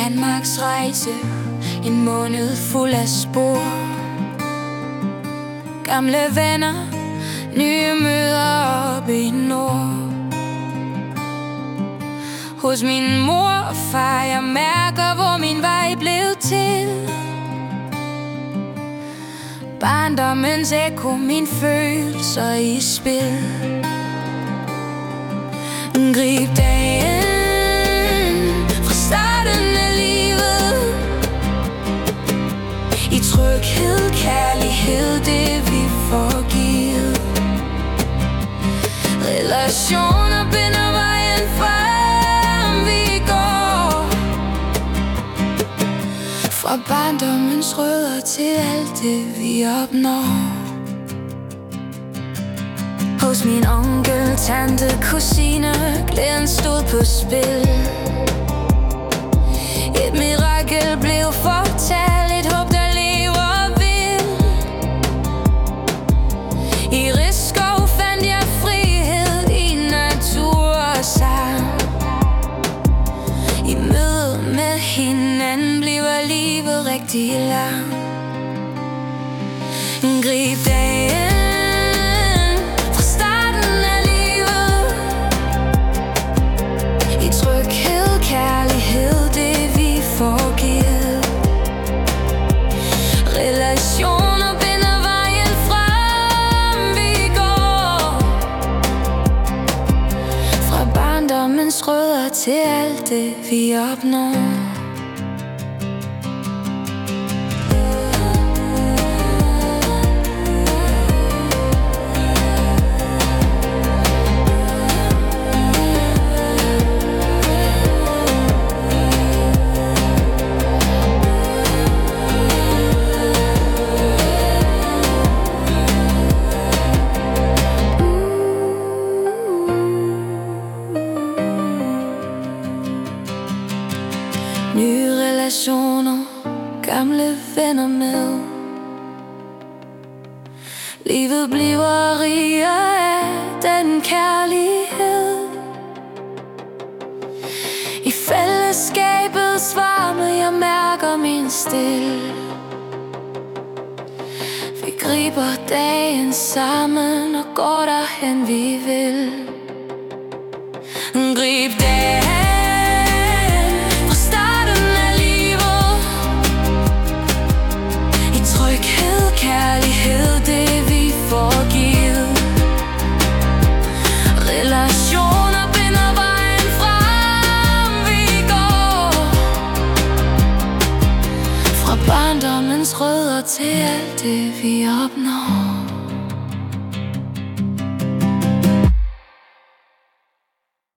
Danmarks rejse, en måned fuld af spor. Gamle venner, nye møder oppe i nord. Hos min mor og far, jeg mærker, hvor min vej blev til. Barndommens ekko, mine følelser i spil. Grib dagen fra starten af livet, i tryghed, kærlighed, det vi får givet. Relationer binder vejen frem, vi går. Fra barndommens rødder til alt det vi opnår. Hos min onkel, tante, kusine, glæden stod på spil. Et mirakel blev fortalt, et håb der lever vild. I Risskov fandt jeg frihed i natur og sang. I møde med hinanden bliver livet rigtig langt. Grib dagen fra starten af livet, i tryghed, kærlighed, det vi får givet. Relationer binder vejen frem, vi går. Fra barndommens rødder til alt det vi opnår. Nye relationer, gamle venner med. Livet bliver rigere af den kærlighed. I fællesskabets varme, jeg mærker min stil. Vi griber dagen sammen og går derhen vi vil. Grib dagen fra starten af livet, i tryghed, kærlighed, det vi får givet. Relationer binder vejen frem, vi går. Fra barndommens rødder til alt det vi opnår.